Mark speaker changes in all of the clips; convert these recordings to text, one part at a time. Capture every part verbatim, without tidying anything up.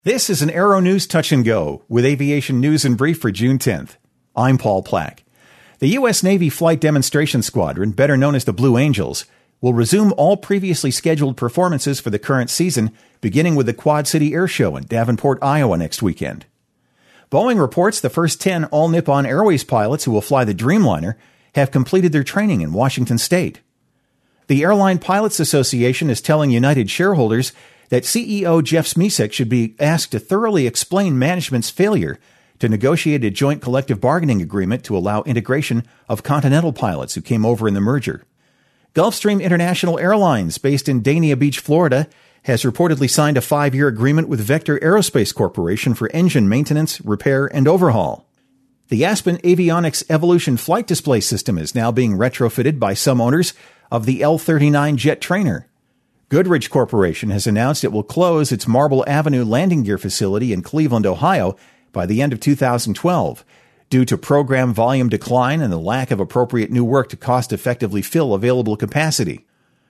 Speaker 1: This is an Aero News Touch and Go with aviation news in brief for June tenth. I'm Paul Plack. The U S Navy Flight Demonstration Squadron, better known as the Blue Angels, will resume all previously scheduled performances for the current season, beginning with the Quad City Air Show in Davenport, Iowa next weekend. Boeing reports the first ten All Nippon Airways pilots who will fly the Dreamliner have completed their training in Washington State. The Airline Pilots Association is telling United shareholders that C E O Jeff Smisek should be asked to thoroughly explain management's failure to negotiate a joint collective bargaining agreement to allow integration of Continental pilots who came over in the merger. Gulfstream International Airlines, based in Dania Beach, Florida, has reportedly signed a five-year agreement with Vector Aerospace Corporation for engine maintenance, repair, and overhaul. The Aspen Avionics Evolution flight display system is now being retrofitted by some owners of the L thirty-nine jet trainer. Goodrich Corporation has announced it will close its Marble Avenue landing gear facility in Cleveland, Ohio, by the end of two thousand twelve, due to program volume decline and the lack of appropriate new work to cost-effectively fill available capacity.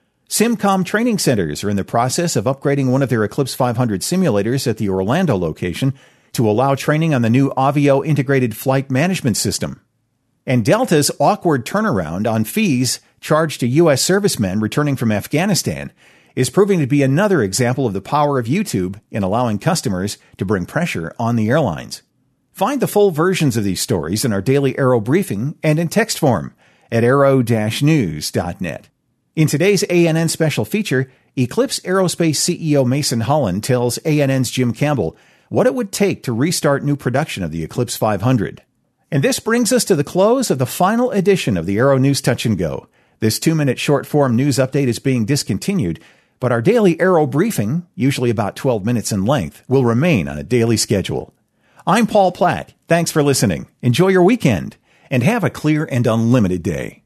Speaker 1: Simcom training centers are in the process of upgrading one of their Eclipse five hundred simulators at the Orlando location to allow training on the new Avio integrated flight management system. And Delta's awkward turnaround on fees charged to U S servicemen returning from Afghanistan is proving to be another example of the power of YouTube in allowing customers to bring pressure on the airlines. Find the full versions of these stories in our daily Aero briefing and in text form at aero dash news dot net. In today's A N N special feature, Eclipse Aerospace C E O Mason Holland tells A N N's Jim Campbell what it would take to restart new production of the Eclipse five hundred. And this brings us to the close of the final edition of the Aero News Touch and Go. This two-minute short-form news update is being discontinued, but our daily Aero briefing, usually about twelve minutes in length, will remain on a daily schedule. I'm Paul Platt. Thanks for listening. Enjoy your weekend, and have a clear and unlimited day.